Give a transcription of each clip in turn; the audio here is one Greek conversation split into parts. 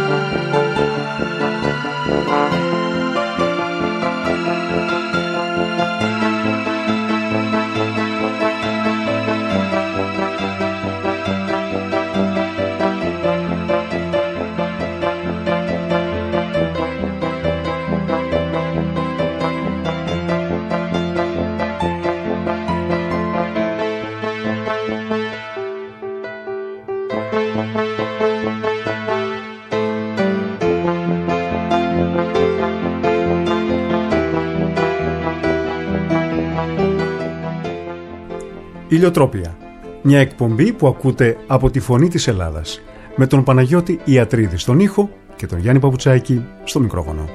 Ηλιοτρόπια. Μια εκπομπή που ακούτε από τη Φωνή της Ελλάδας. Με τον Παναγιώτη Ιατρίδη στον ήχο και τον Γιάννη Παπουτσάκη στο μικρόφωνο.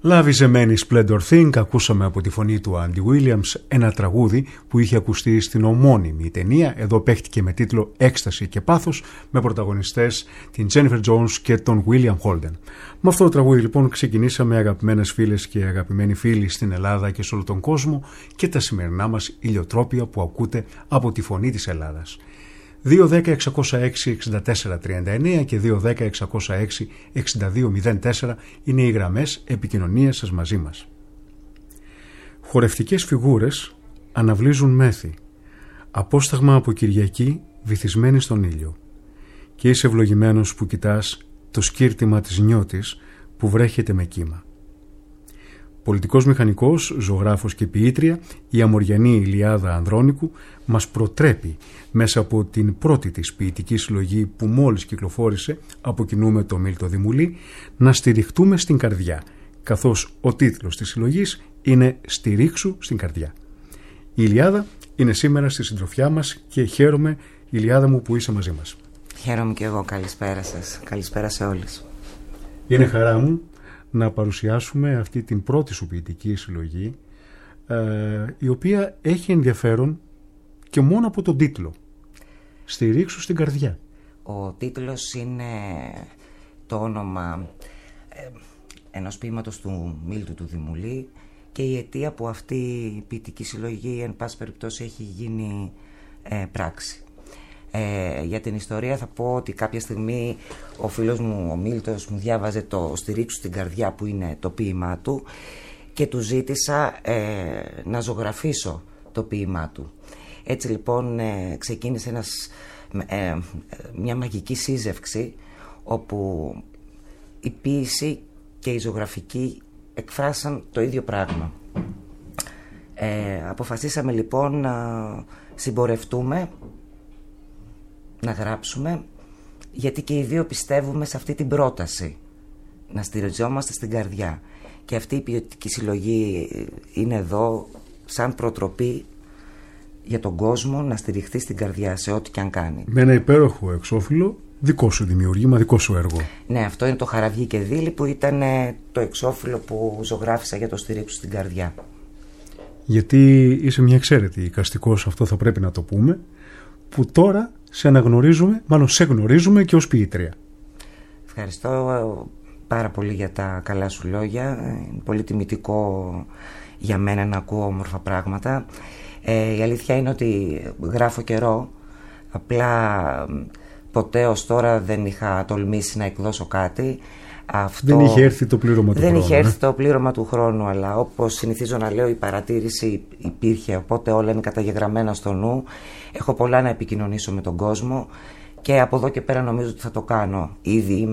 Love is a many splendor thing, ακούσαμε από τη φωνή του Andy Williams ένα τραγούδι που είχε ακουστεί στην ομώνυμη ταινία, εδώ παίχτηκε με τίτλο Έκσταση και Πάθος, με πρωταγωνιστές την Jennifer Jones και τον William Holden. Με αυτό το τραγούδι λοιπόν ξεκινήσαμε, αγαπημένες φίλες και αγαπημένοι φίλοι στην Ελλάδα και σε όλο τον κόσμο, και τα σημερινά μας ηλιοτρόπια που ακούτε από τη φωνή της Ελλάδας. 210-606-6439 και 210-606-6204 είναι οι γραμμές επικοινωνίας σας μαζί μας. Χορευτικές φιγούρες αναβλύζουν μέθη, απόσταγμα από Κυριακή βυθισμένη στον ήλιο, και είσαι ευλογημένος που κοιτάς το σκύρτημα της νιώτης που βρέχεται με κύμα. Πολιτικός μηχανικός, ζωγράφος και ποιήτρια, η αμοριανή Ηλιάδα Ανδρώνικου μας προτρέπει μέσα από την πρώτη της ποιητική συλλογή που μόλις κυκλοφόρησε από κοινού με το Μίλτο Δημουλή να στηριχτούμε στην καρδιά, καθώς ο τίτλος της συλλογής είναι «Στηρίξου στην καρδιά». Η Ηλιάδα είναι σήμερα στη συντροφιά μας και χαίρομαι, Ηλιάδα μου, που είσαι μαζί μας. Χαίρομαι και εγώ, καλησπέρα σας, καλησπέρα σε όλους. Είναι χαρά μου να παρουσιάσουμε αυτή την πρώτη σου ποιητική συλλογή, η οποία έχει ενδιαφέρον και μόνο από τον τίτλο, «Στηρίξου στην καρδιά». Ο τίτλος είναι το όνομα ενός ποίηματος του Μίλτου του Δημουλή και η αιτία που αυτή η ποιητική συλλογή εν πάση περιπτώσει έχει γίνει πράξη. Για την ιστορία θα πω ότι κάποια στιγμή ο φίλος μου ο Μίλτος μου διάβαζε το «Στηρίξου στην καρδιά» που είναι το ποίημά του και του ζήτησα να ζωγραφίσω το ποίημά του. Έτσι λοιπόν ξεκίνησε μια μαγική σύζευξη όπου η ποίηση και η ζωγραφική εκφράσαν το ίδιο πράγμα. Αποφασίσαμε λοιπόν να συμπορευτούμε, να γράψουμε, γιατί και οι δύο πιστεύουμε σε αυτή την πρόταση, να στηριζόμαστε στην καρδιά, και αυτή η ποιοτική συλλογή είναι εδώ σαν προτροπή για τον κόσμο να στηριχθεί στην καρδιά σε ό,τι και αν κάνει. Με ένα υπέροχο εξώφυλλο, δικό σου δημιουργήμα, δικό σου έργο. Ναι, αυτό είναι το Χαραυγή και Δίλη, που ήταν το εξώφυλλο που ζωγράφισα για το «Στηρίξου στην καρδιά». Γιατί είσαι μια εξαίρετη εικαστικός, αυτό θα πρέπει να το πούμε, που τώρα σε αναγνωρίζουμε, μάλλον σε γνωρίζουμε και ως ποιήτρια. Ευχαριστώ πάρα πολύ για τα καλά σου λόγια. Είναι πολύ τιμητικό για μένα να ακούω όμορφα πράγματα. Η αλήθεια είναι ότι γράφω καιρό, απλά ποτέ ως τώρα δεν είχα τολμήσει να εκδώσω κάτι. Δεν είχε έρθει το πλήρωμα του χρόνου. Δεν είχε έρθει το πλήρωμα του χρόνου, αλλά όπως συνηθίζω να λέω, η παρατήρηση υπήρχε, οπότε όλα είναι καταγεγραμμένα στο νου. Έχω πολλά να επικοινωνήσω με τον κόσμο και από εδώ και πέρα νομίζω ότι θα το κάνω. Ήδη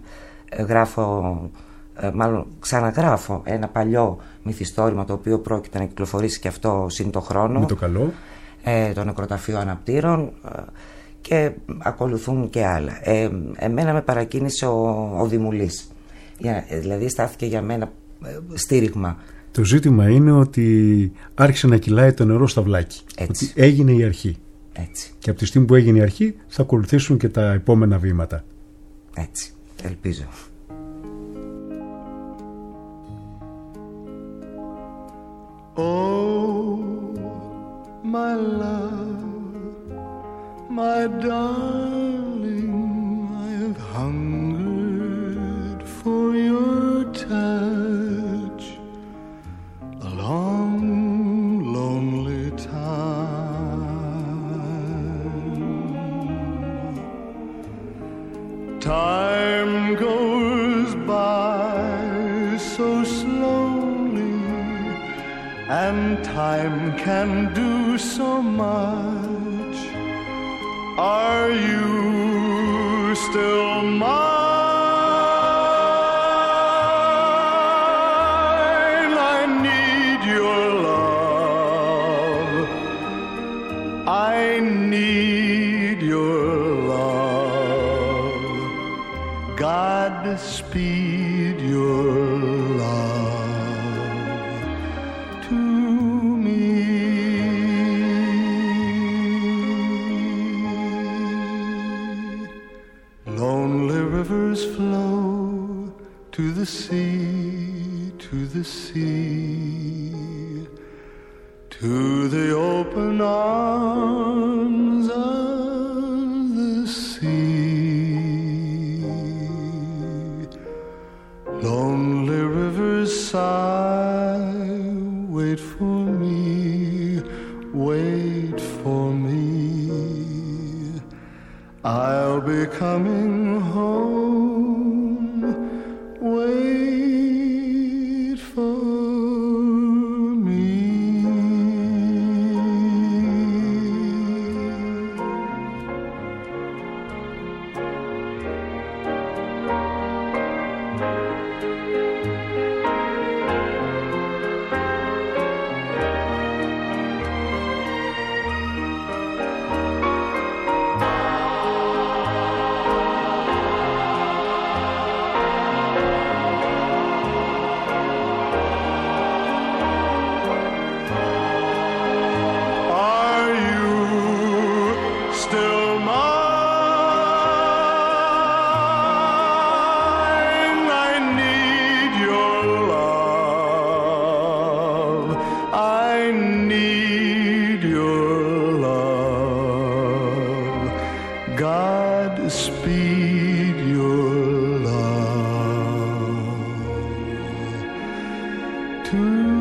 ξαναγράφω ένα παλιό μυθιστόρημα, το οποίο πρόκειται να κυκλοφορήσει και αυτό σύν το χρόνο. Με το καλό. Το Νεκροταφείο Αναπτήρων, και ακολουθούν και άλλα. Εμένα με παρακίνησε ο Δημουλής, δηλαδή στάθηκε για μένα στήριγμα. Το ζήτημα είναι ότι άρχισε να κυλάει το νερό στα βλάκι. Ότι έγινε η αρχή. Έτσι. Και από τη στιγμή που έγινε η αρχή θα ακολουθήσουν και τα επόμενα βήματα. Έτσι, ελπίζω. Oh, my love, my darling, I've hungered for your touch a long, lonely time. Time goes by so slowly, and time can do so much. Are you still mine? I need your love. I need your love. Godspeed your love to me. Lonely rivers flow to the sea, to sea, to the open arms of the sea. Lonely rivers sigh, wait for me, wait for me. I'll be coming home, wait for me. Speed your love to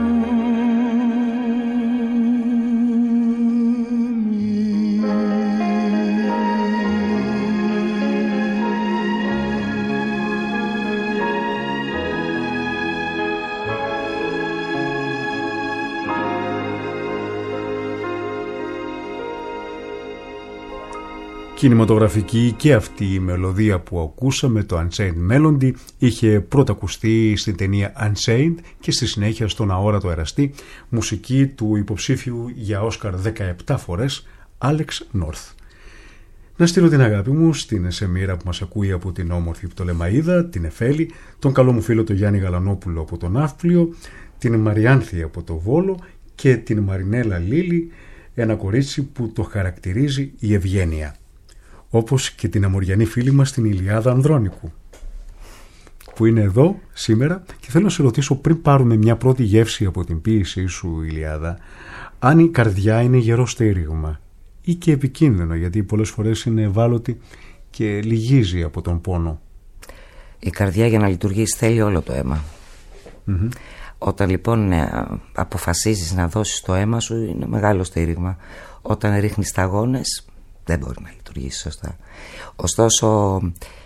Κινηματογραφική και αυτή η μελωδία που ακούσαμε, το Unchained Melody, είχε πρώτα ακουστεί στην ταινία Unchained και στη συνέχεια στον Αόρατο Εραστή, μουσική του υποψήφιου για Όσκαρ 17 φορές Alex North. Να στείλω την αγάπη μου στην Σεμίρα που μας ακούει από την όμορφη Πτολεμαΐδα, την Εφέλη, τον καλό μου φίλο τον Γιάννη Γαλανόπουλο από τον Ναύπλιο, την Μαριάνθη από το Βόλο και την Μαρινέλα Λίλη, ένα κορίτσι που το χαρακτηρίζει η ευγένεια. Όπως και την αμοριανή φίλη μας την Ηλιάδα Ανδρώνικου, που είναι εδώ σήμερα, και θέλω να σε ρωτήσω, πριν πάρουμε μια πρώτη γεύση από την ποίησή σου, Ηλιάδα, αν η καρδιά είναι γερό στήριγμα ή και επικίνδυνο, γιατί πολλές φορές είναι ευάλωτη και λυγίζει από τον πόνο. Η καρδιά για να λειτουργήσει θέλει όλο το αίμα. Όταν λοιπόν αποφασίζεις να δώσεις το αίμα σου, είναι μεγάλο στήριγμα. Όταν ρίχνεις σταγόνες, δεν μπορεί να λειτουργήσει σωστά. Ωστόσο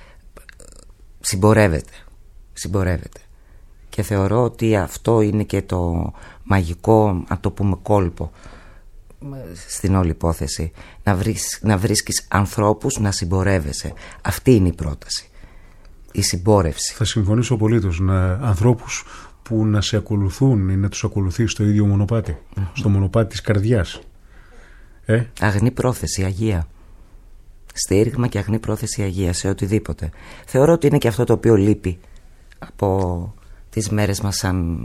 συμπορεύεται. Και θεωρώ ότι αυτό είναι και το μαγικό, να το πούμε, κόλπο στην όλη υπόθεση. Να βρίσκεις ανθρώπους να συμπορεύεσαι. Αυτή είναι η πρόταση, η συμπόρευση. Θα συμφωνήσω απολύτως. Ανθρώπους που να σε ακολουθούν ή να τους ακολουθείς στο ίδιο μονοπάτι, στο μονοπάτι της καρδιάς. Αγνή πρόθεση, αγία. Στήριγμα και αγνή πρόθεση, αγία σε οτιδήποτε. Θεωρώ ότι είναι και αυτό το οποίο λείπει από τις μέρες μας σαν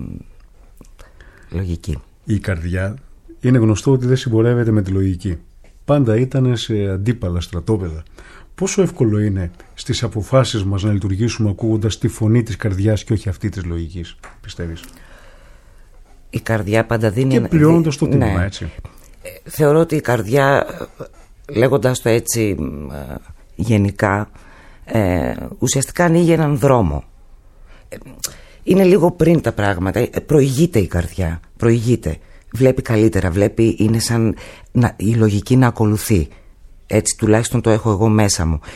λογική. Η καρδιά είναι γνωστό ότι δεν συμπορεύεται με τη λογική. Πάντα ήταν σε αντίπαλα στρατόπεδα. Πόσο εύκολο είναι στις αποφάσεις μας να λειτουργήσουμε ακούγοντας τη φωνή της καρδιάς και όχι αυτή της λογικής, πιστεύεις? Η καρδιά πάντα δίνει... Και πληρώνοντας το τίμημα, έτσι. Θεωρώ ότι η καρδιά, λέγοντας το έτσι γενικά, ουσιαστικά ανοίγει έναν δρόμο. Είναι λίγο πριν τα πράγματα. Προηγείται η καρδιά. Προηγείται. Βλέπει καλύτερα. Βλέπει, είναι σαν η λογική να ακολουθεί. Έτσι τουλάχιστον το έχω εγώ μέσα μου.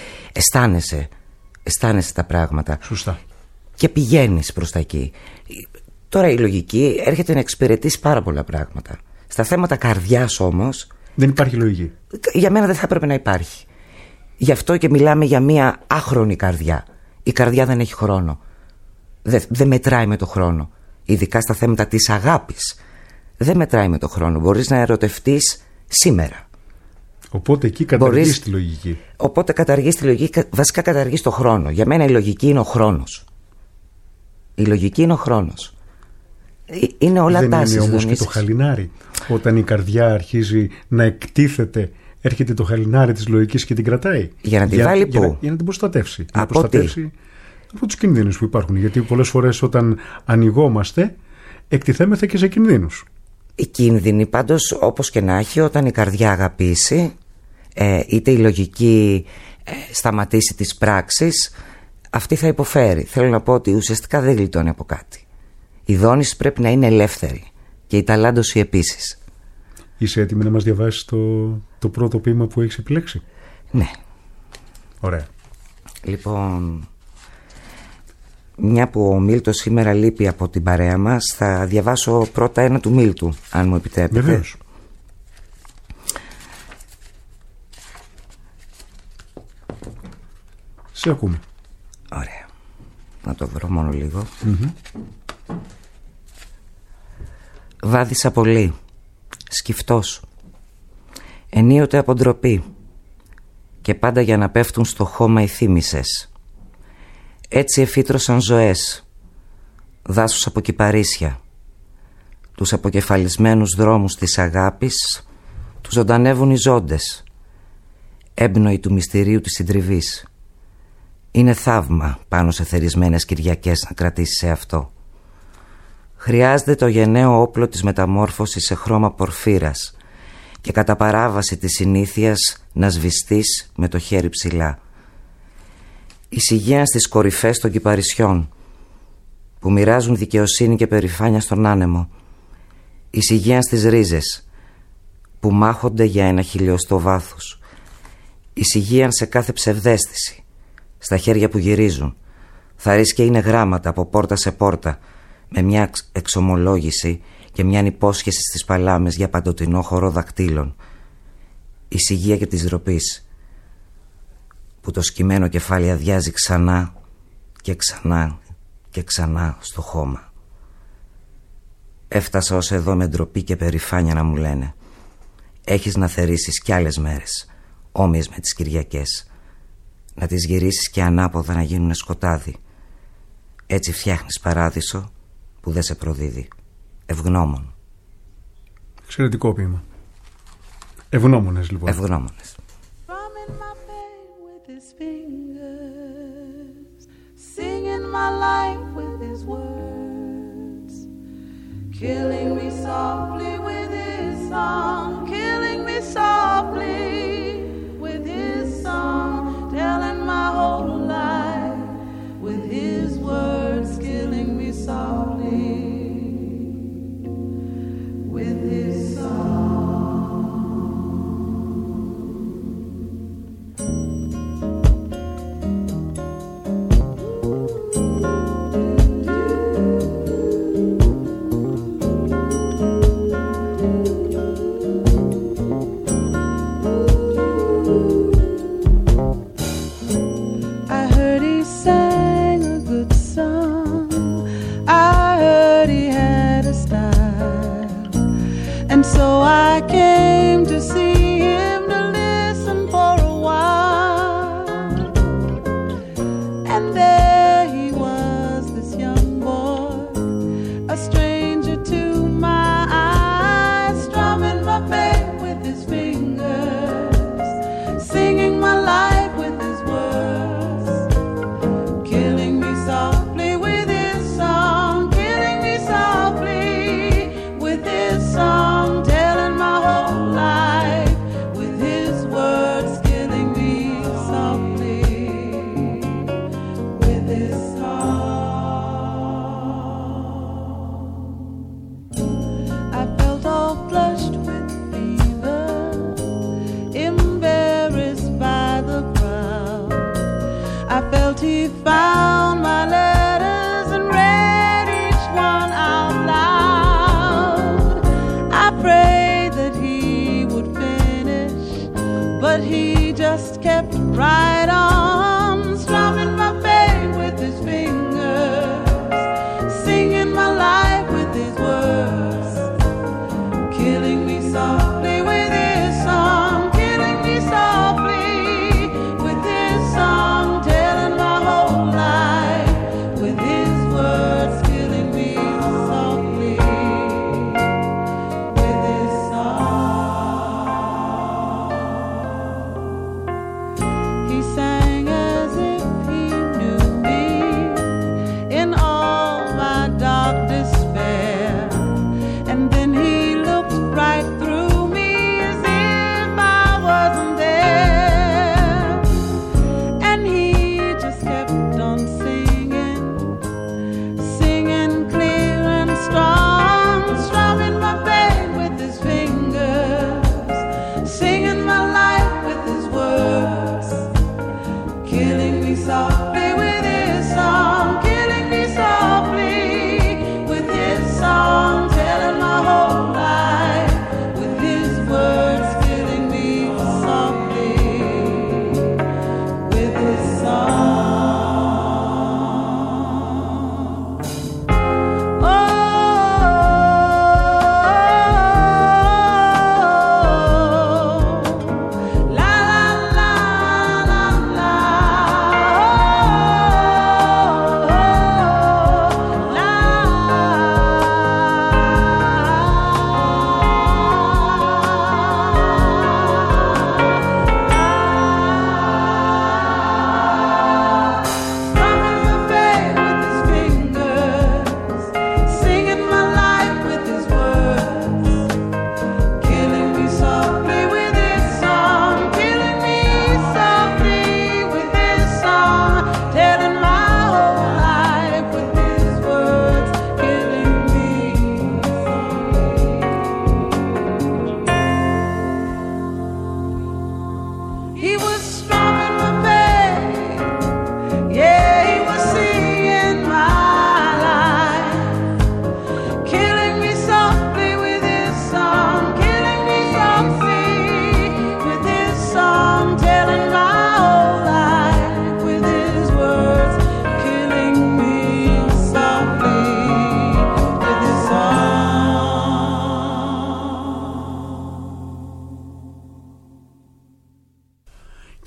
Αισθάνεσαι τα πράγματα. Σωστά. Και πηγαίνεις προς τα εκεί. Τώρα η λογική έρχεται να εξυπηρετήσει πάρα πολλά πράγματα. Στα θέματα καρδιάς όμως δεν υπάρχει λογική. Για μένα δεν θα έπρεπε να υπάρχει. Γι' αυτό και μιλάμε για μια άχρονη καρδιά. Η καρδιά δεν έχει χρόνο. Δεν μετράει με το χρόνο. Ειδικά στα θέματα της αγάπης. Δεν μετράει με το χρόνο. Μπορείς να ερωτευτείς σήμερα. Οπότε εκεί καταργείς τη λογική. Οπότε καταργείς τη λογική. Βασικά καταργείς το χρόνο. Για μένα η λογική είναι ο χρόνος. Η λογική είναι ο χρόνος. Είναι όλα τάσεις. Δεν είναι όμως και το χαλινάρι. Όταν η καρδιά αρχίζει να εκτίθεται, έρχεται το χαλινάρι της λογικής και την κρατάει. Για να την βάλει πού? Για να την προστατεύσει. Από τους κινδύνους που υπάρχουν. Γιατί πολλές φορές όταν ανοιγόμαστε, εκτιθέμεθα και σε κινδύνους. Οι κίνδυνοι πάντως, όπως και να έχει, όταν η καρδιά αγαπήσει, είτε η λογική σταματήσει τις πράξεις, αυτή θα υποφέρει. Θέλω να πω ότι ουσιαστικά δεν γλιτώνει από κάτι. Η δόνηση πρέπει να είναι ελεύθερη και η ταλάντωση επίσης. Είσαι έτοιμη να μας διαβάσεις το πρώτο ποίημα που έχεις επιλέξει? Ναι. Ωραία. Λοιπόν, μια που ο Μίλτος σήμερα λείπει από την παρέα μας, θα διαβάσω πρώτα ένα του Μίλτου, αν μου επιτρέπετε. Βεβαίως. Σε ακούμε. Ωραία. Να το βρω μόνο λίγο. Βάδισα πολύ, σκυφτός, ενίοτε από ντροπή, και πάντα για να πέφτουν στο χώμα οι θύμησες. Έτσι εφύτρωσαν ζωές, δάσους από κυπαρίσια, τους αποκεφαλισμένους δρόμους της αγάπης τους ζωντανεύουν οι ζώντες, έμπνοοι του μυστηρίου της συντριβής. Είναι θαύμα πάνω σε θερισμένες Κυριακές να κρατήσεις σε αυτό. Χρειάζεται το γενναίο όπλο της μεταμόρφωσης σε χρώμα πορφύρας και κατά παράβαση της συνήθειας να σβηστείς με το χέρι ψηλά. Εισηγείαν στις κορυφές των κυπαρισιών που μοιράζουν δικαιοσύνη και περηφάνεια στον άνεμο. Εισηγείαν στις ρίζες που μάχονται για ένα χιλιοστό βάθος. Εισηγείαν σε κάθε ψευδαίσθηση, στα χέρια που γυρίζουν. Θαρείς και είναι γράμματα από πόρτα σε πόρτα, με μια εξομολόγηση και μια υπόσχεση στις παλάμες για παντοτινό χορό δακτύλων. Η σιγεία και της ντροπής, που το σκυμμένο κεφάλι αδειάζει ξανά και ξανά και ξανά στο χώμα. Έφτασα ως εδώ με ντροπή και περηφάνεια να μου λένε: έχεις να θερήσεις κι άλλες μέρες, όμοιες με τις Κυριακές, να τις γυρίσεις και ανάποδα να γίνουνε σκοτάδι. Έτσι φτιάχνεις παράδεισο που δεν σε προδίδει. Ευγνώμων. Εξαιρετικό ποίημα. Ευγνώμονες λοιπόν. Ευγνώμονες. Killing me softly with his song, killing me softly with his song, telling my whole life with his words, killing me softly with his song. He sang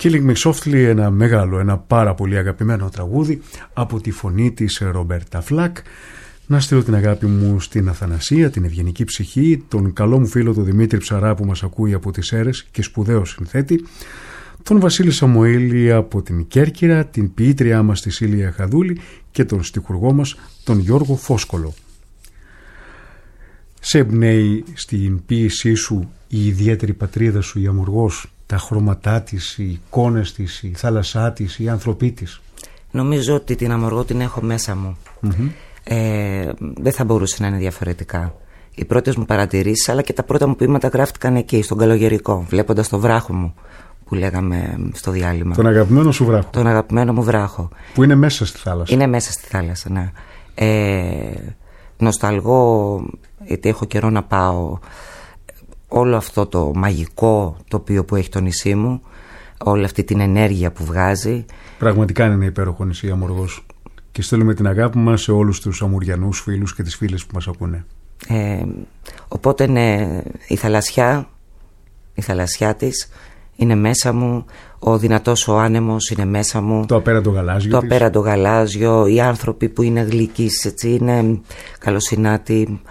Killing Me Softly, ένα μεγάλο, ένα πάρα πολύ αγαπημένο τραγούδι από τη φωνή της Ρομπέρτα Φλακ. Να στείλω την αγάπη μου στην Αθανασία, την ευγενική ψυχή, τον καλό μου φίλο τον Δημήτρη Ψαρά που μας ακούει από τις Σέρρες και σπουδαίο συνθέτη, τον Βασίλη Σαμοήλη από την Κέρκυρα, την ποιήτριά μας τη Σίλια Χαδούλη και τον στιχουργό μας τον Γιώργο Φόσκολο. Σε εμπνέει στην ποίησή σου η ιδιαίτερη πατρίδα σου, η Αμοργός, τα χρώματά της, οι εικόνες της, η θάλασσά της, οι άνθρωποι της? Νομίζω ότι την Αμοργό την έχω μέσα μου. Δεν θα μπορούσε να είναι διαφορετικά. Οι πρώτες μου παρατηρήσεις αλλά και τα πρώτα μου ποίηματα γράφτηκαν εκεί, στον Καλογερικό, βλέποντας το βράχο μου που λέγαμε στο διάλειμμα. Τον αγαπημένο σου βράχο. Τον αγαπημένο μου βράχο. Που είναι μέσα στη θάλασσα. Είναι μέσα στη θάλασσα, ναι. Νοσταλγώ, γιατί έχω καιρό να πάω, όλο αυτό το μαγικό τοπίο που έχει το νησί μου, όλη αυτή την ενέργεια που βγάζει. Πραγματικά είναι ένα υπέροχο νησί η Αμοργός. Και στέλνουμε την αγάπη μας σε όλους τους αμουριανούς φίλους και τις φίλες που μας ακούνε. Οπότε ναι, η θαλασσιά της είναι μέσα μου, ο δυνατός ο άνεμος είναι μέσα μου, το απέραντο γαλάζιο, απέραντο γαλάζιο, οι άνθρωποι που είναι γλυκείς, έτσι, είναι καλοσυνάτοι,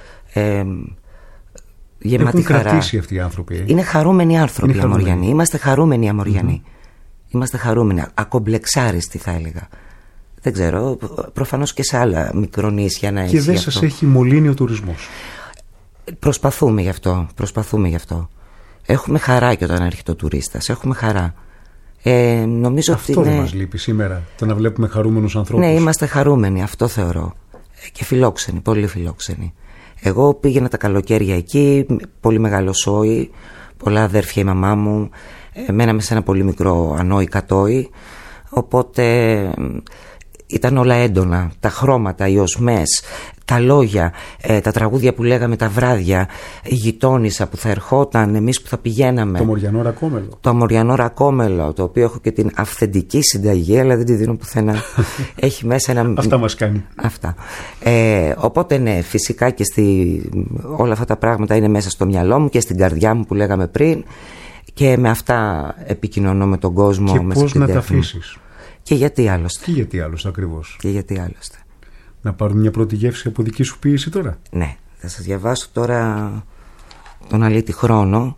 γεμάτη χαρά. Έχουν κρατήσει αυτοί οι άνθρωποι. Είναι χαρούμενοι άνθρωποι οι Αμοριανοί. Είμαστε χαρούμενοι οι Αμοριανοί. Είμαστε χαρούμενοι, ακομπλεξάριστοι θα έλεγα. Δεν ξέρω, προφανώς και σε άλλα μικρονήσια να έχει. Και δεν σας έχει μολύνει ο τουρισμός? Προσπαθούμε γι' αυτό. Έχουμε χαρά και όταν έρχεται ο τουρίστας. Έχουμε χαρά. Νομίζω αυτό ότι δεν μας λείπει σήμερα, το να βλέπουμε χαρούμενους ανθρώπους. Ναι, είμαστε χαρούμενοι, αυτό θεωρώ. Και φιλόξενοι, πολύ φιλόξενοι. Εγώ πήγαινα τα καλοκαίρια εκεί, πολύ μεγάλο σόι, πολλά αδέρφια η μαμά μου, μέναμε σε ένα πολύ μικρό ανόη κατόι, οπότε ήταν όλα έντονα, τα χρώματα, οι οσμές, τα λόγια, τα τραγούδια που λέγαμε τα βράδια, η γειτόνισσα που θα ερχόταν, εμείς που θα πηγαίναμε. Το Αμοριανό Ρακόμελο. Το Αμοριανό Ρακόμελο, το οποίο έχω και την αυθεντική συνταγή, αλλά δεν τη δίνω πουθενά. Έχει μέσα ένα... Αυτά μας κάνει. Αυτά. Οπότε ναι, φυσικά και όλα αυτά τα πράγματα είναι μέσα στο μυαλό μου και στην καρδιά μου που λέγαμε πριν, και με αυτά επικοινωνώ με τον κόσμο. Και πώς να τα αφήσεις? Και γιατί άλλωστε. Και γιατί άλλωστε ακριβώς. Και γιατί άλλωστε. Να πάρουμε μια πρώτη γεύση από δική σου ποίηση τώρα. Ναι, θα σας διαβάσω τώρα τον αλήτη χρόνο.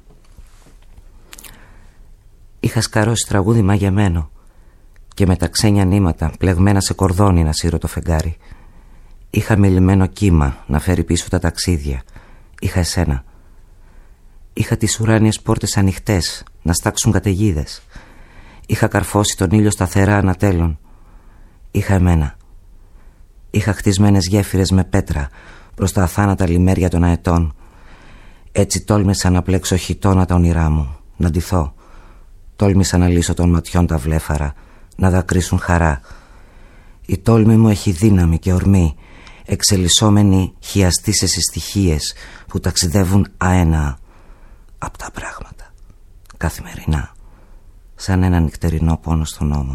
Είχα σκαρώσει τραγούδι μαγεμένο και με τα ξένια νήματα πλεγμένα σε κορδόνι να σύρω το φεγγάρι. Είχα μιλημένο κύμα να φέρει πίσω τα ταξίδια. Είχα εσένα. Είχα τις ουράνιες πόρτες ανοιχτές να στάξουν καταιγίδες. Είχα καρφώσει τον ήλιο σταθερά ανατέλων. Είχα εμένα. Είχα χτισμένες γέφυρες με πέτρα προς τα αθάνατα λιμέρια των αετών. Έτσι τόλμησα να πλέξω χιτώνα τα όνειρά μου, να ντυθώ. Τόλμησα να λύσω των ματιών τα βλέφαρα, να δακρύσουν χαρά. Η τόλμη μου έχει δύναμη και ορμή, εξελισσόμενη χιαστή σε συστοιχίες που ταξιδεύουν αένα απ' τα πράγματα, καθημερινά, σαν ένα νυχτερινό πόνο στον ώμο.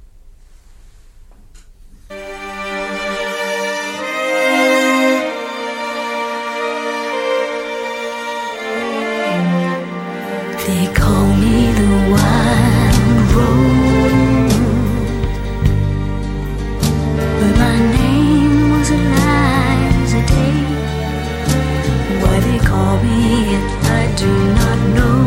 They call me the wild rose, but my name was Eliza Day. Why they call me it, I do not know,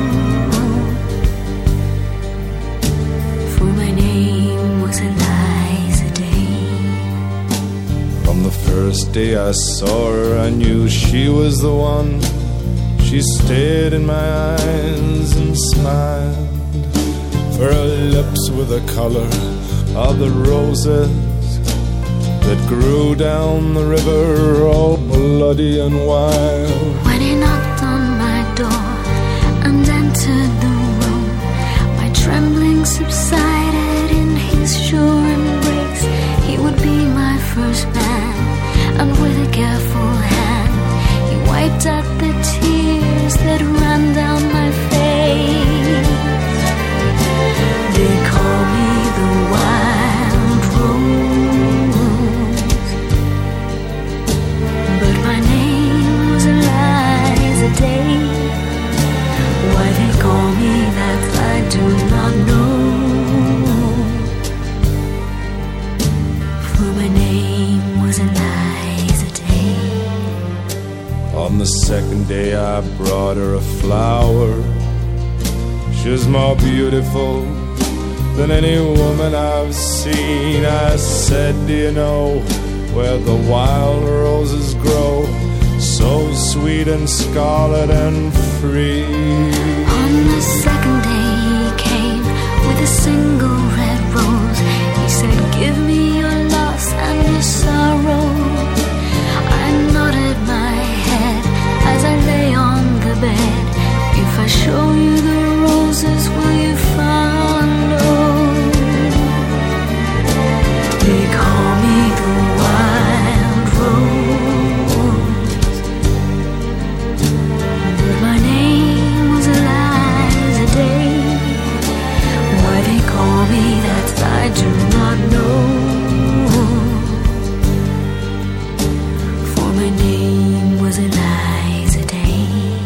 for my name was Eliza Day. From the first day I saw her, I knew she was the one. She stared in my eyes and smiled, for her lips were the color of the roses that grew down the river, all bloody and wild. When he knocked on my door and entered the room, my trembling subsided in his sure embrace. He would be my first man, and with a careful hand he wiped out the tears that ran down my face. They call me the wild rose, but my name was Eliza Day. Why they call me that I do not know, second day I brought her a flower. She was more beautiful than any woman I've seen. I said, do you know where the wild roses grow, so sweet and scarlet and free? On the second day he came with a single red rose. He said, give me your loss and your sorrow. I nodded my head as I lay on the bed. If I show you the roses, will you follow? They call me the wild rose, but my name was Eliza Day. Why they call me that I do not know, for my name was Eliza Day.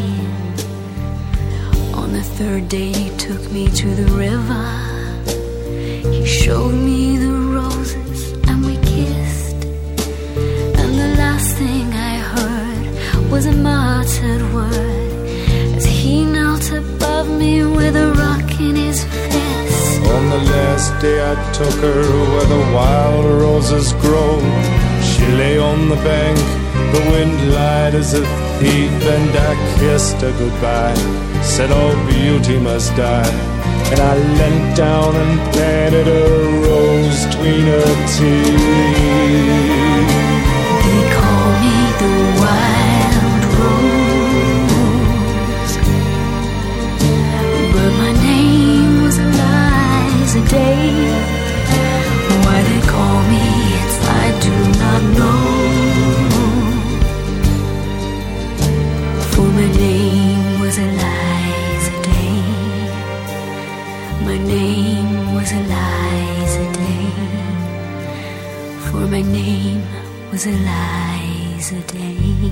On the third day he took me to the river. He showed me the roses and we kissed, and the last thing I heard was a muttered word as he knelt above me with a rock in his fist. On the last day I took her where the wild roses grow. She lay on the bank, the wind lied as a thief, and I kissed her goodbye, said all beauty must die. And I leant down and planted a rose between her teeth. They call me the wild rose, but my name was Eliza Day. Why they call me it I do not know, for my name was Eliza Day. My name was Eliza Day, for my name was Eliza Day.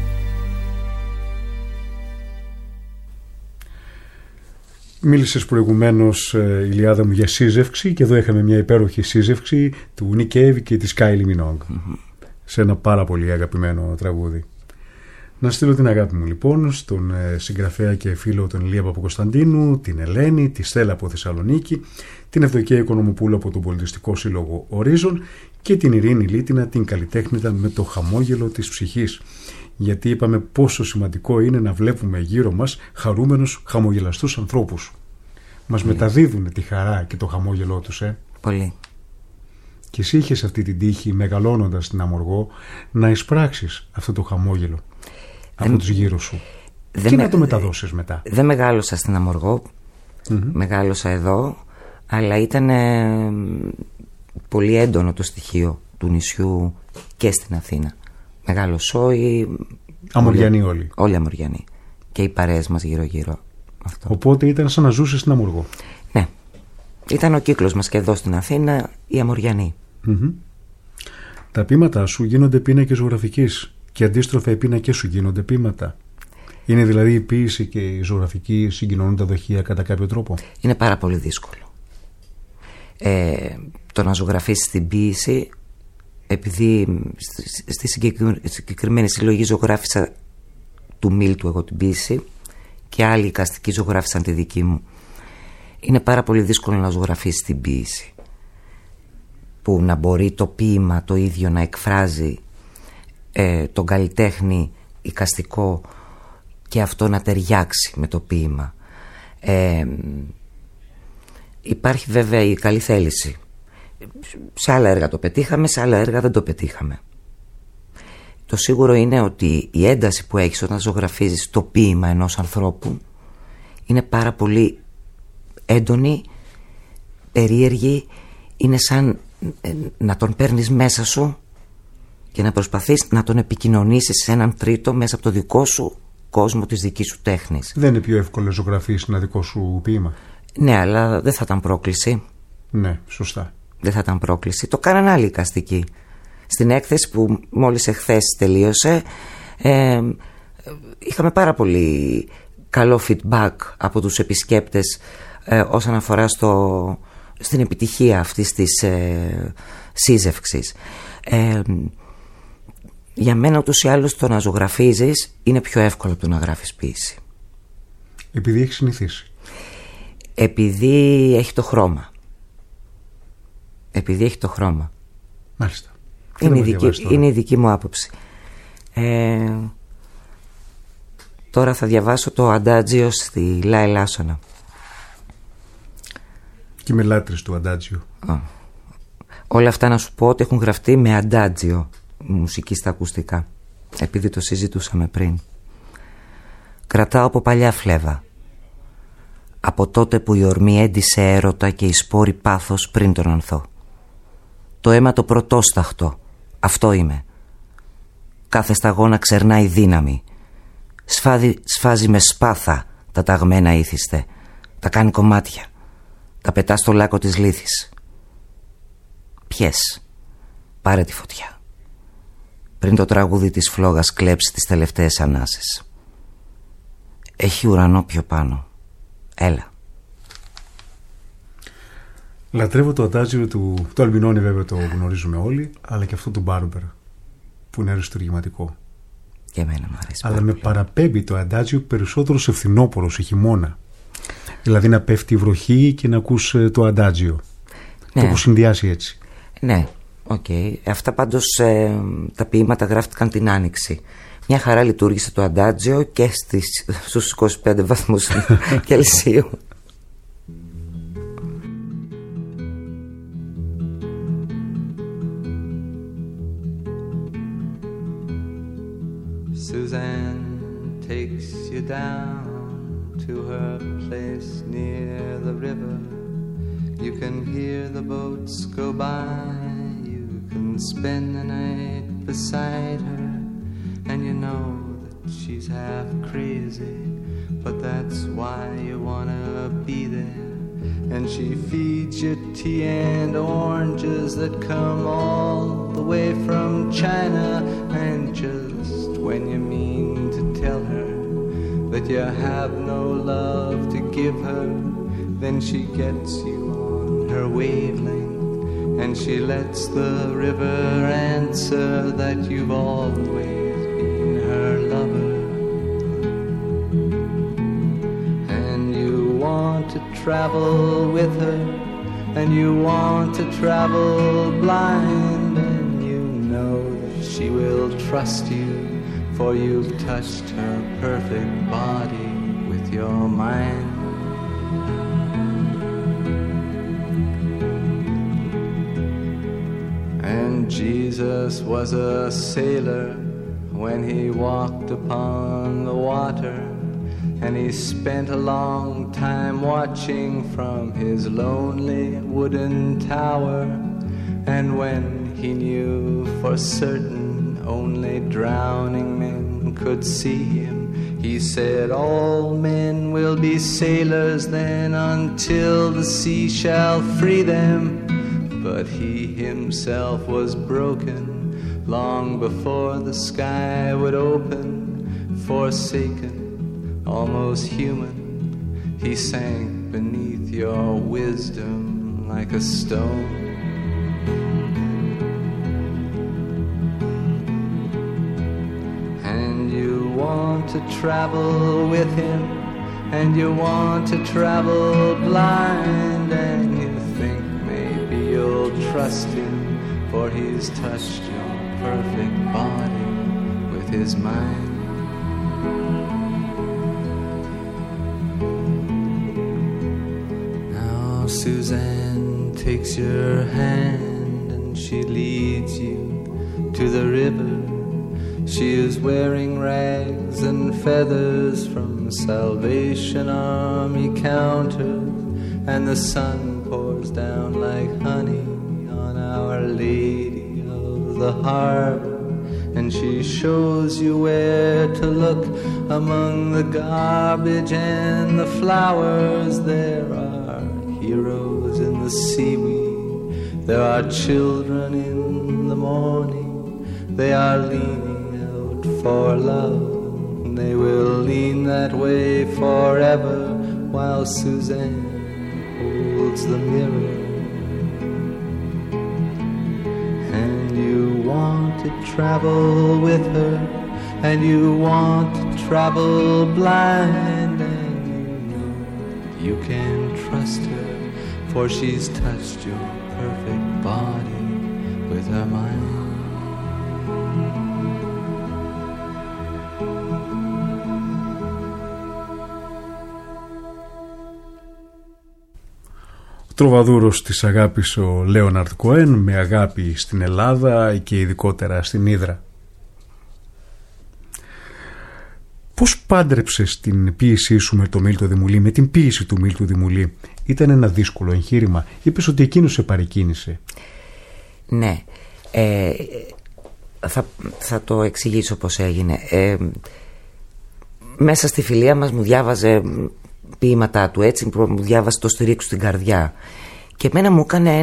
Μίλησες προηγουμένως, Ηλιάδα μου, για σύζευξη, και εδώ είχαμε μια υπέροχη σύζευξη του Nick Cave και της Kylie Minogue σε ένα πάρα πολύ αγαπημένο τραγούδι. Να στείλω την αγάπη μου λοιπόν στον συγγραφέα και φίλο τον Ηλία Παπακοσταντίνου, την Ελένη, τη Στέλλα από Θεσσαλονίκη, την Ευδοκία Οικονομοπούλου από τον Πολιτιστικό Σύλλογο Ορίζον και την Ειρήνη Λίτινα, την καλλιτέχνητα με το χαμόγελο της ψυχής. Γιατί είπαμε πόσο σημαντικό είναι να βλέπουμε γύρω μας χαρούμενους, χαμογελαστούς ανθρώπους. Μας μεταδίδουν τη χαρά και το χαμόγελό τους. Πολύ. Και εσύ είχες αυτή την τύχη, μεγαλώνοντας στην Αμοργό, να εισπράξεις αυτό το χαμόγελο από τους γύρω σου και να το μεταδώσεις μετά. Δεν μεγάλωσα στην Αμοργό, μεγάλωσα εδώ, αλλά ήταν πολύ έντονο το στοιχείο του νησιού και στην Αθήνα. Μεγάλο Σόι. Αμοριανοί όλοι. Όλοι Αμοριανοί. Και οι παρέες μας γύρω-γύρω. Αυτό. Οπότε ήταν σαν να ζούσες στην Αμοργό. Ναι. Ήταν ο κύκλος μας και εδώ στην Αθήνα, οι Αμοριανοί. Τα ποίηματά σου γίνονται πίνακες ζωγραφικής και αντίστροφα οι πίνακες σου γίνονται ποίηματα. Είναι δηλαδή η ποίηση και η ζωγραφική συγκοινωνούν τα δοχεία κατά κάποιο τρόπο? Είναι πάρα πολύ δύσκολο. Το να ζωγραφίσεις την ποίηση, επειδή στη συγκεκριμένη συλλογή ζωγράφισα του Μίλτου εγώ την ποίηση και άλλοι εικαστικοί ζωγράφισαν τη δική μου, είναι πάρα πολύ δύσκολο να ζωγραφίσεις την ποίηση, που να μπορεί το ποίημα το ίδιο να εκφράζει τον καλλιτέχνη εικαστικό και αυτό να ταιριάξει με το ποίημα. Υπάρχει βέβαια η καλή θέληση. Σε άλλα έργα το πετύχαμε, σε άλλα έργα δεν το πετύχαμε. Το σίγουρο είναι ότι η ένταση που έχεις όταν ζωγραφίζεις το ποίημα ενός ανθρώπου είναι πάρα πολύ έντονη, περίεργη. Είναι σαν να τον παίρνεις μέσα σου και να προσπαθείς να τον επικοινωνήσεις σε έναν τρίτο μέσα από το δικό σου κόσμο, της δικής σου τέχνης. Δεν είναι πιο εύκολο να ζωγραφίσεις ένα δικό σου ποίημα? Ναι, αλλά δεν θα ήταν πρόκληση. Ναι, σωστά. Δεν θα ήταν πρόκληση. Το κάναν άλλοι εικαστικοί. Στην έκθεση που μόλις εχθές τελείωσε, είχαμε πάρα πολύ καλό feedback από τους επισκέπτες όσον αφορά στην επιτυχία αυτής της σύζευξης. Για μένα ούτως ή άλλως το να ζωγραφίζεις είναι πιο εύκολο από το να γράφεις ποίηση. Επειδή έχει συνηθίσει. Επειδή έχει το χρώμα. Επειδή έχει το χρώμα. Μάλιστα. Είναι η δική μου άποψη. Τώρα θα διαβάσω το αντάτζιο στη Λάη Λάσονα. Και με λάτρες του αντάτζιο. Όλα αυτά να σου πω ότι έχουν γραφτεί με αντάτζιο μουσική στα ακουστικά, επειδή το συζητούσαμε πριν. Κρατάω από παλιά φλέβα, από τότε που η ορμή έντυσε έρωτα και η σπόρη πάθος πριν τον ανθώ. Το αίμα το πρωτόσταχτο, αυτό είμαι. Κάθε σταγόνα ξερνάει δύναμη. Σφάζει με σπάθα τα ταγμένα ήθιστε, τα κάνει κομμάτια, τα πετά στο λάκκο της λύθης. Πιες, πάρε τη φωτιά, πριν το τραγούδι της φλόγας κλέψει τις τελευταίες ανάσες. Έχει ουρανό πιο πάνω. Έλα. Λατρεύω το αντάτζιο του Αλμπινόνι, βέβαια το γνωρίζουμε όλοι, αλλά και αυτό του Μπάρμπερ που είναι αριστουργηματικό. Και εμένα μου αρέσει. Αλλά με παραπέμπει το αντάτζιο περισσότερο σε φθινόπωρο, σε χειμώνα. Δηλαδή να πέφτει η βροχή και να ακούς το αντάτζιο. Ναι. Το που συνδυάσει έτσι. Ναι, οκ. Αυτά πάντως τα ποίηματα γράφτηκαν την Άνοιξη. Μια χαρά λειτουργήσε το αντάτζιο και στους 25 βαθμούς Κελσίου. Suzanne takes you down to her place near the river. You can hear the boats go by. You can spend the night beside her. And you know that she's half crazy, but that's why you wanna be there. And she feeds you tea and oranges that come all the way from China. And just when you mean to tell her that you have no love to give her, then she gets you on her wavelength, and she lets the river answer that you've always been her lover. And you want to travel with her, and you want to travel blind, and you know that she will trust you, for you've touched her perfect body with your mind. And Jesus was a sailor when he walked upon the water, and he spent a long time watching from his lonely wooden tower. And when he knew for certain only drowning men could see him, he said, all men will be sailors then until the sea shall free them. But he himself was broken long before the sky would open. Forsaken, almost human, he sank beneath your wisdom like a stone. And you want to travel with him, and you want to travel blind, and you think maybe you'll trust him, for he's touched your perfect body with his mind. Now Suzanne takes your hand and she leads you to the river. She is wearing rags and feathers from Salvation Army counters, and the sun pours down like honey on Our Lady of the Harbor. And she shows you where to look among the garbage and the flowers. There are heroes in the seaweed, there are children in the morning. They are leaning out for love, they will lean that way forever, while Suzanne holds the mirror. And you want to travel with her, and you want to travel blind, and you know you can trust her, for she's touched your perfect body with her mind. Τροβαδούρος της αγάπης ο Λέοναρντ Κοέν, με αγάπη στην Ελλάδα και ειδικότερα στην Ύδρα. Πώς πάντρεψες την ποίησή σου με το Μίλτο Δημουλή, με την ποίηση του Μίλτου Δημουλή? Ήταν ένα δύσκολο εγχείρημα? Είπες ότι εκείνος σε παρεκκίνησε. Ναι, θα το εξηγήσω πώς έγινε. Μέσα στη φιλία μας μου διάβαζε ποίηματά του, έτσι μου διάβασε το «Στηρίξου στην καρδιά», και εμένα μου έκανε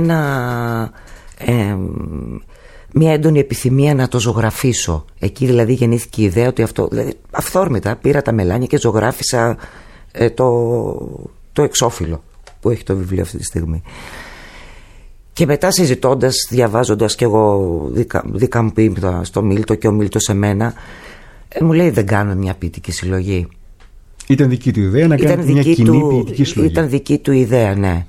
μια έντονη επιθυμία να το ζωγραφίσω. Εκεί δηλαδή γεννήθηκε η ιδέα ότι αυτό, δηλαδή, αυθόρμητα πήρα τα μελάνια και ζωγράφισα το εξώφυλλο που έχει το βιβλίο αυτή τη στιγμή. Και μετά, συζητώντας, διαβάζοντας κι εγώ δικά μου ποίηματα στο Μίλτο και ο Μίλτος σε μένα, μου λέει, δεν κάνουμε μια ποιητική συλλογή? Ήταν δική του ιδέα να κάνει μια κοινή ποιητική συλλογή? Ήταν δική του ιδέα, ναι.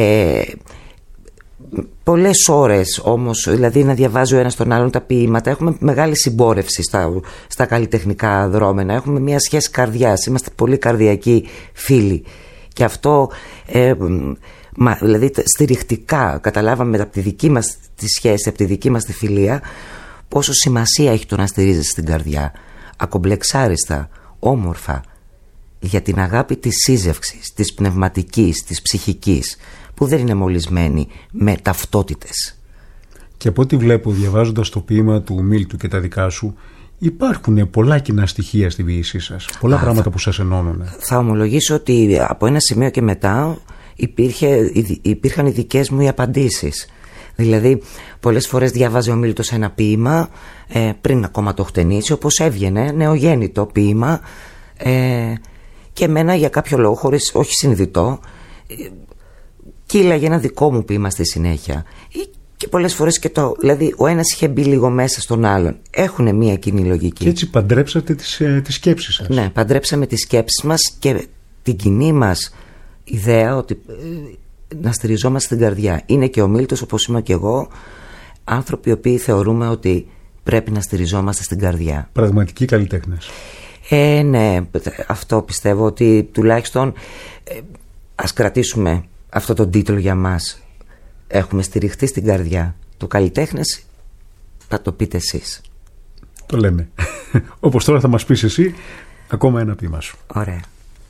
Πολλές ώρες όμως, δηλαδή να διαβάζει ο ένας τον άλλον τα ποίηματα. Έχουμε μεγάλη συμπόρευση στα καλλιτεχνικά δρόμενα. Έχουμε μια σχέση καρδιάς. Είμαστε πολύ καρδιακοί φίλοι. Και αυτό δηλαδή στηριχτικά καταλάβαμε από τη δική μας τη σχέση, από τη δική μας τη φιλία, πόσο σημασία έχει το να στηρίζεσαι στην καρδιά, ακομπλεξάριστα, όμορφα, για την αγάπη της σύζευξης, της πνευματικής, της ψυχικής, που δεν είναι μολυσμένη με ταυτότητες. Και από ό,τι βλέπω διαβάζοντας το ποίημα του Μίλτου και τα δικά σου, υπάρχουν πολλά κοινά στοιχεία στη ποίησή σας, πολλά πράγματα που σας ενώνουν. Θα ομολογήσω ότι από ένα σημείο και μετά υπήρχαν οι δικές μου οι απαντήσεις. Δηλαδή πολλές φορές διάβαζε ο Μίλτος ένα ποίημα πριν ακόμα το χτενίσει, όπως έβγαινε νεογέννητο ποίημα, και εμένα για κάποιο λόγο, χωρίς, όχι συνειδητό, κύλαγε ένα δικό μου ποίημα στη συνέχεια. Και πολλές φορές και δηλαδή ο ένας είχε μπει λίγο μέσα στον άλλον. Έχουν μία κοινή λογική. Και έτσι παντρέψατε τις σκέψεις σας. Ναι, παντρέψαμε τις σκέψεις μας και την κοινή μας ιδέα ότι να στηριζόμαστε στην καρδιά. Είναι και ο Μίλτος, όπως είμαι και εγώ, άνθρωποι οι οποίοι θεωρούμε ότι πρέπει να στηριζόμαστε στην καρδιά. Πραγματικοί καλλιτέχνες. Ναι, αυτό πιστεύω, ότι τουλάχιστον ας κρατήσουμε αυτό τον τίτλο για μας. Έχουμε στηριχτεί στην καρδιά. Το καλλιτέχνες θα το πείτε εσείς. Το λέμε. Όπως τώρα θα μας πεις εσύ ακόμα ένα ποίημα σου. Ωραία.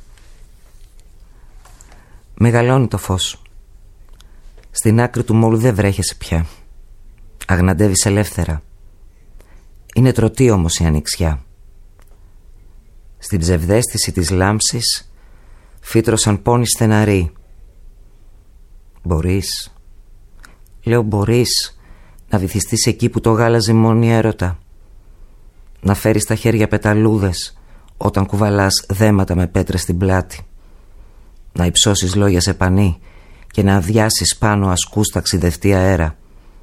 Μεγαλώνει το φως. Στην άκρη του μόλου δεν βρέχεσαι πια. Αγναντεύεις ελεύθερα. Είναι τρωτή όμως η ανοιξιά. Στην ψευδαίσθηση της λάμψης φύτρωσαν πόνοι στεναροί. Μπορείς, λέω, μπορείς να βυθιστείς εκεί που το γάλαζε μόνη έρωτα, να φέρεις στα χέρια πεταλούδες όταν κουβαλάς δέματα με πέτρες στην πλάτη, να υψώσεις λόγια σε πανί και να αδειάσεις πάνω ασκούς ταξιδευτή αέρα.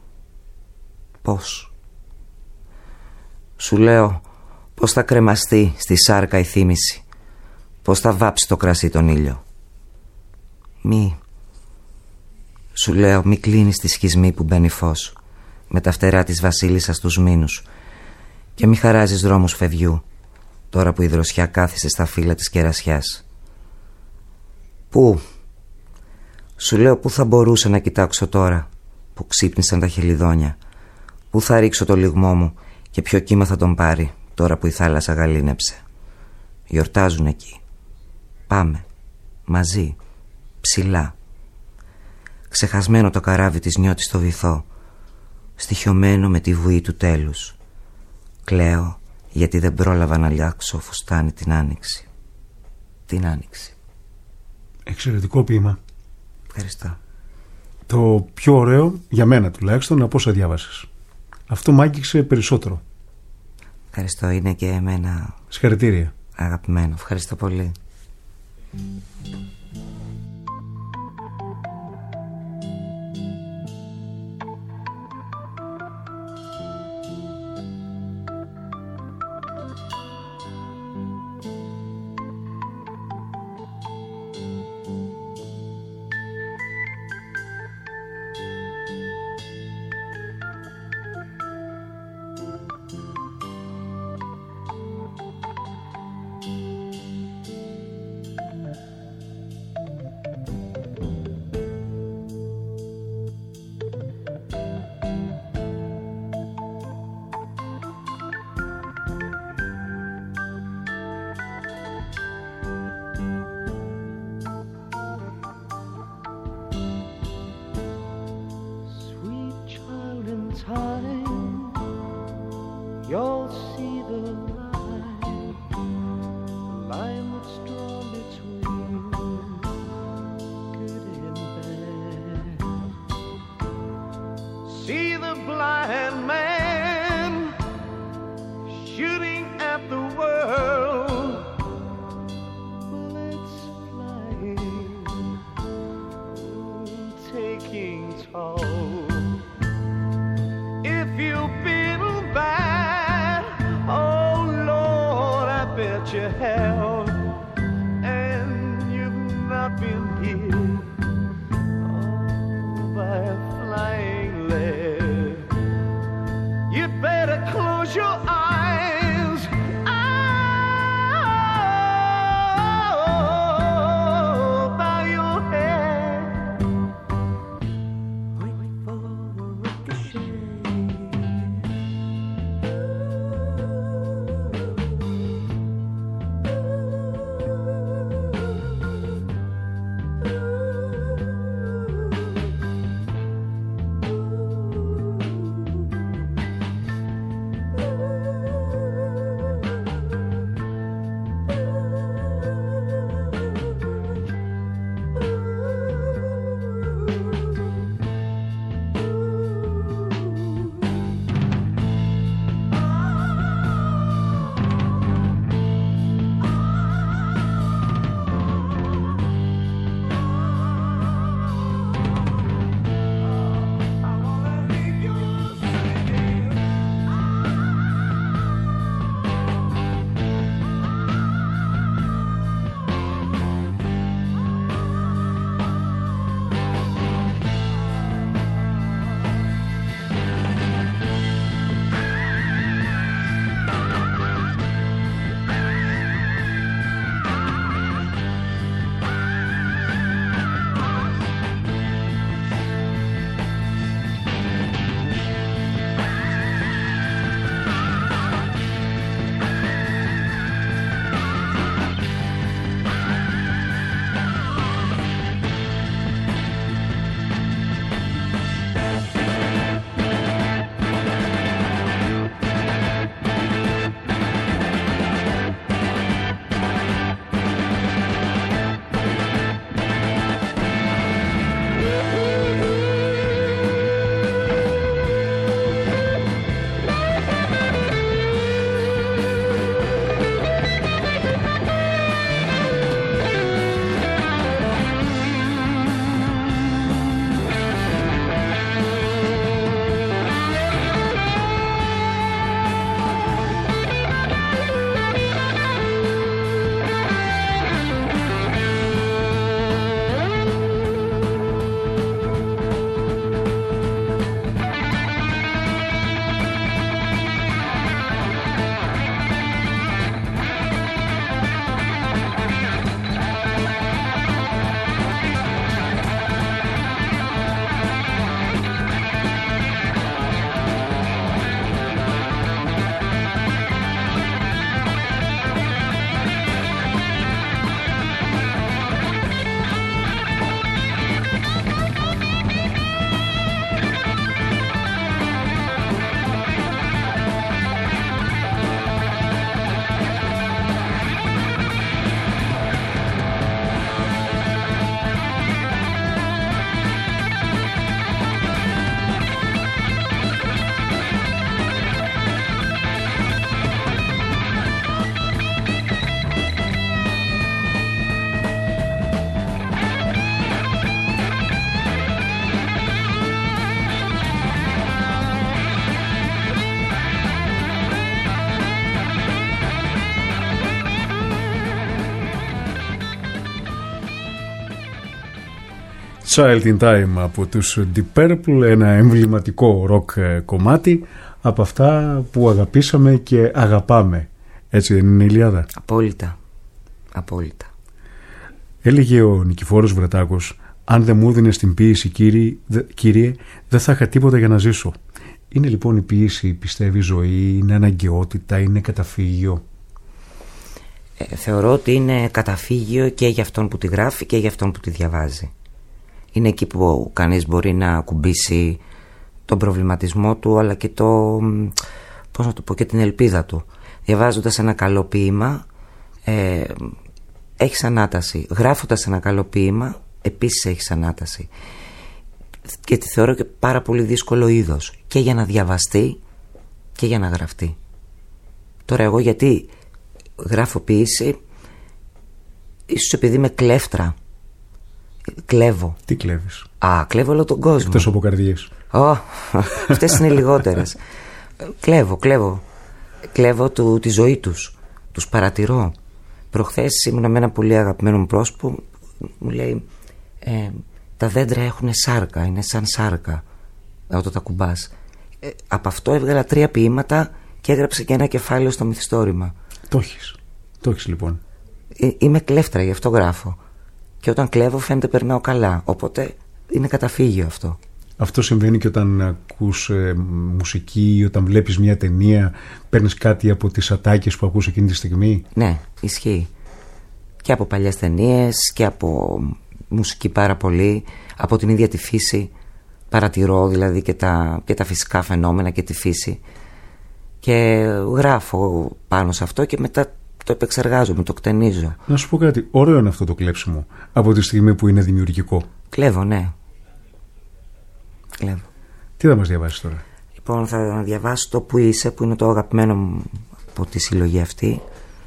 Πώς? Σου λέω πως θα κρεμαστεί στη σάρκα η θύμηση, πως θα βάψει το κρασί τον ήλιο. Σου λέω, μη κλείνεις τη σχισμή που μπαίνει φως με τα φτερά της βασίλισσας στους μήνους, και μη χαράζεις δρόμους φευγιού τώρα που η δροσιά κάθισε στα φύλλα της κερασιάς. Πού? Σου λέω, πού θα μπορούσα να κοιτάξω τώρα που ξύπνησαν τα χελιδόνια? Πού θα ρίξω το λυγμό μου και ποιο κύμα θα τον πάρει τώρα που η θάλασσα γαλήνεψε? Γιορτάζουν εκεί. Πάμε μαζί, ψηλά. Ξεχασμένο το καράβι της νιώτη στο βυθό, στοιχειωμένο με τη βουή του τέλους. Κλαίω γιατί δεν πρόλαβα να λιάξω φουστάνι την άνοιξη. Την άνοιξη. Εξαιρετικό ποίημα. Ευχαριστώ. Το πιο ωραίο, για μένα τουλάχιστον, από όσα διάβασες. Αυτό μ' άγγιξε περισσότερο. Ευχαριστώ, είναι και εμένα συγχαρητήρια. Αγαπημένο, ευχαριστώ πολύ. Child in Time από τους Deep Purple, ένα εμβληματικό ροκ κομμάτι από αυτά που αγαπήσαμε και αγαπάμε. Έτσι δεν είναι, Ηλιάδα? Απόλυτα. Απόλυτα. Έλεγε ο Νικηφόρος Βρετάκος, αν δεν μου έδινες την ποίηση, κύριε, δεν θα είχα τίποτα για να ζήσω. Είναι λοιπόν η ποίηση, πιστεύει, ζωή, είναι αναγκαιότητα, είναι καταφύγιο? Θεωρώ ότι είναι καταφύγιο και για αυτόν που τη γράφει και για αυτόν που τη διαβάζει. Είναι εκεί που κανείς μπορεί να ακουμπήσει τον προβληματισμό του, αλλά και πώς να το πω, και την ελπίδα του. Διαβάζοντας ένα καλό ποίημα, έχεις ανάταση. Γράφοντας ένα καλό ποίημα, επίσης έχεις ανάταση. Και τη θεωρώ και πάρα πολύ δύσκολο είδος, και για να διαβαστεί και για να γραφτεί. Τώρα εγώ γιατί γράφω ποίηση? Ίσως επειδή είμαι κλέφτρα. Κλέβω. Τι κλέβεις? Κλέβω όλο τον κόσμο. Εκτός από καρδιές. Αυτές είναι λιγότερες. Κλέβω τη ζωή τους. Τους παρατηρώ. Προχθές ήμουν με ένα πολύ αγαπημένο μου πρόσωπο. Μου λέει, τα δέντρα έχουν σάρκα, είναι σαν σάρκα όταν τα κουμπάς. Από αυτό έβγαλα 3 ποίηματα και έγραψα και ένα κεφάλαιο στο μυθιστόρημα. Το έχεις λοιπόν. Είμαι κλέφτρα, γι' αυτό γράφω. Και όταν κλέβω φαίνεται περνάω καλά. Οπότε είναι καταφύγιο αυτό. Αυτό συμβαίνει και όταν ακούς μουσική, όταν βλέπεις μια ταινία, παίρνεις κάτι από τις ατάκες που ακούς εκείνη τη στιγμή? Ναι, ισχύει. Και από παλιές ταινίες και από μουσική πάρα πολύ. Από την ίδια τη φύση. Παρατηρώ δηλαδή και τα φυσικά φαινόμενα και τη φύση. Και γράφω πάνω σε αυτό και μετά το επεξεργάζομαι, το κτενίζω. Να σου πω κάτι, ωραίο είναι αυτό το κλέψιμο από τη στιγμή που είναι δημιουργικό. Κλέβω, ναι. Κλέβω. Τι θα μας διαβάσεις τώρα? Λοιπόν, θα διαβάσω το «Που είσαι», που είναι το αγαπημένο μου από τη συλλογή αυτή.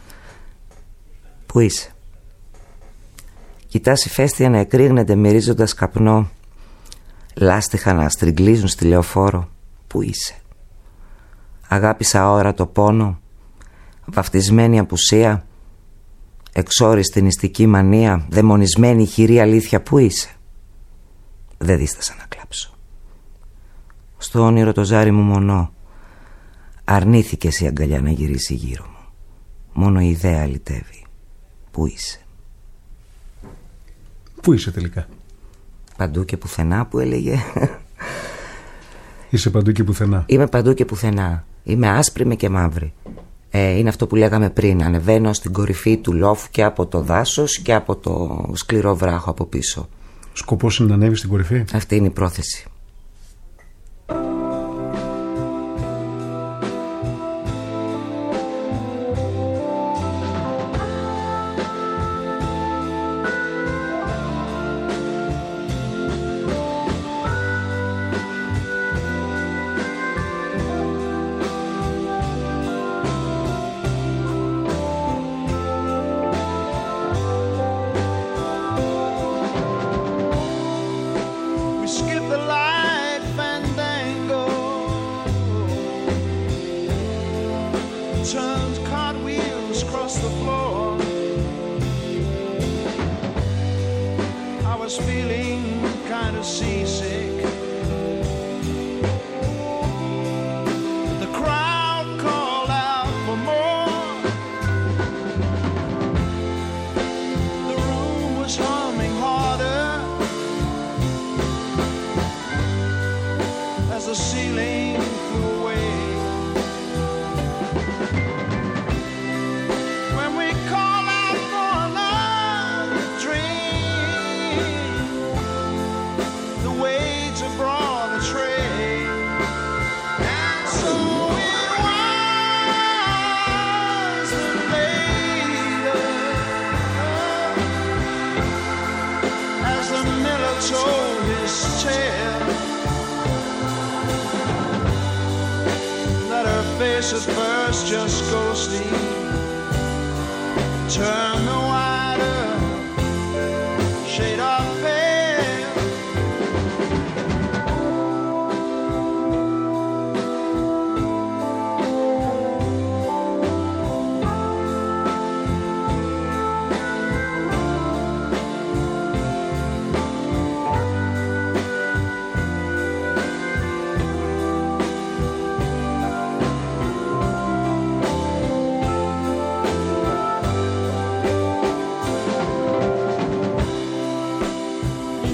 Που είσαι. Κοιτάς ηφαίστεια να εκρήγνεται μυρίζοντας καπνό, λάστιχα να στριγκλίζουν στη λεωφόρο. Που είσαι. Αγάπησα αόρατο πόνο, βαφτισμένη απουσία, εξόριστη νηστική μανία, δαιμονισμένη χειρή αλήθεια. Που είσαι. Δεν δίστασα να κλάψω. Στο όνειρο το ζάρι μου μονό, αρνήθηκες η αγκαλιά να γυρίσει γύρω μου. Μόνο η ιδέα αλυτεύει. Πού είσαι. Πού είσαι τελικά? Παντού και πουθενά, που έλεγε. Είσαι παντού και πουθενά. Είμαι παντού και πουθενά. Είμαι άσπρη με και μαύρη. Είναι αυτό που λέγαμε πριν. Ανεβαίνω στην κορυφή του λόφου και από το δάσος και από το σκληρό βράχο από πίσω. Σκοπός είναι να ανέβεις στην κορυφή? Αυτή είναι η πρόθεση.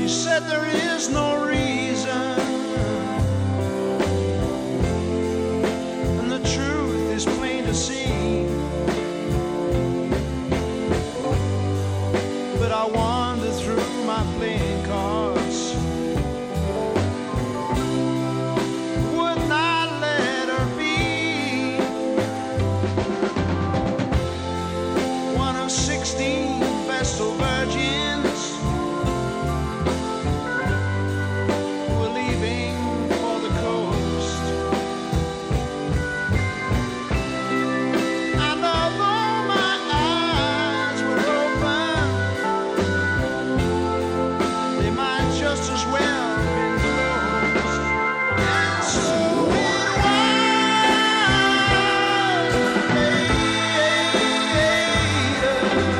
She said there is no reason, and the truth is plain to see. But I wander through my playing cards. Would not let her be one of 16 Vestal virgins who were leaving for the coast. And although my eyes were open, they might just as well have been closed. And so it was later,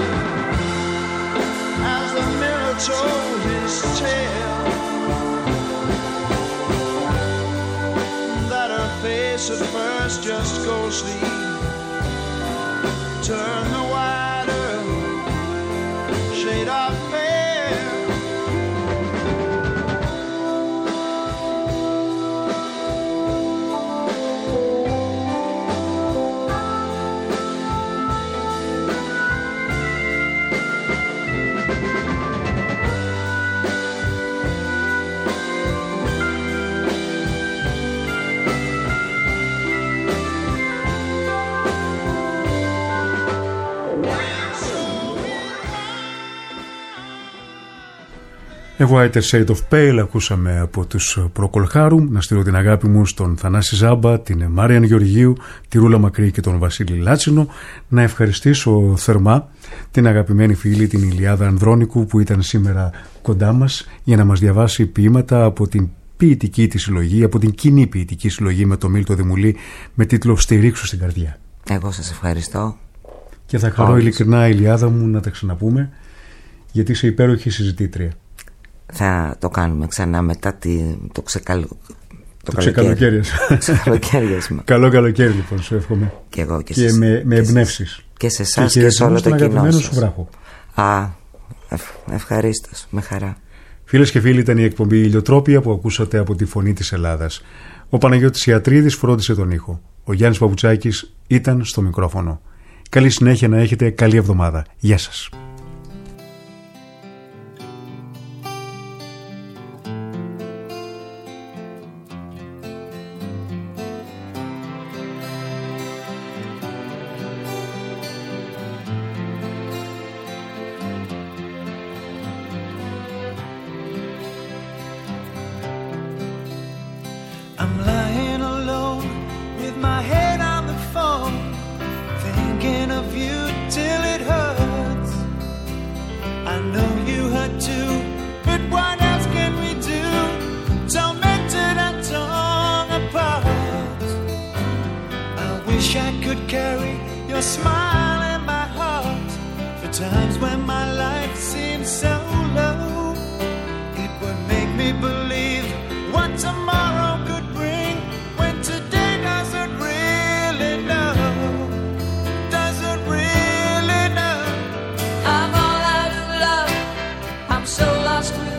as the miller told his tale, that her face at first just ghostly turned the wider shade of pale. A Whiter Shade of Pale ακούσαμε από τους Procol Harum. Να στείλω την αγάπη μου στον Θανάση Ζάμπα, την Μάριαν Γεωργίου, τη Ρούλα Μακρύ και τον Βασίλη Λάτσινο. Να ευχαριστήσω θερμά την αγαπημένη φίλη την Ηλιάδα Ανδρώνικου που ήταν σήμερα κοντά μας για να μας διαβάσει ποίηματα από την ποιητική της συλλογή, από την κοινή ποιητική συλλογή με το Μίλτο Δημουλή με τίτλο «Στηρίξου στην καρδιά». Εγώ σας ευχαριστώ. Και θα χαρώ ειλικρινά, Ηλιάδα μου, να τα ξαναπούμε, γιατί είσαι υπέροχη συζητήτρια. Θα το κάνουμε ξανά μετά το ξεκαλοκαίρι. Καλό καλοκαίρι λοιπόν, σου εύχομαι. Και εγώ και σε με εμπνεύσεις. Και σε εσάς και σε όλο το κοινό σας. Σου βράχο. Ευχαρίστως, με χαρά. Φίλες και φίλοι, ήταν η εκπομπή Ηλιοτρόπια που ακούσατε από τη Φωνή της Ελλάδας. Ο Παναγιώτης Ιατρίδης φρόντισε τον ήχο. Ο Γιάννης Παπουτσάκης ήταν στο μικρόφωνο. Καλή συνέχεια να έχετε, καλή εβδομάδα. Γεια σας. I'm lying alone with my head on the phone, thinking of you till it hurts. I know you hurt too, but what else can we do? Tormented and torn apart. I wish I could carry your smile in my heart for times when my life seems so low. It would make me believe what tomorrow could bring, when today doesn't really know, doesn't really know. I'm all out of love, I'm so lost with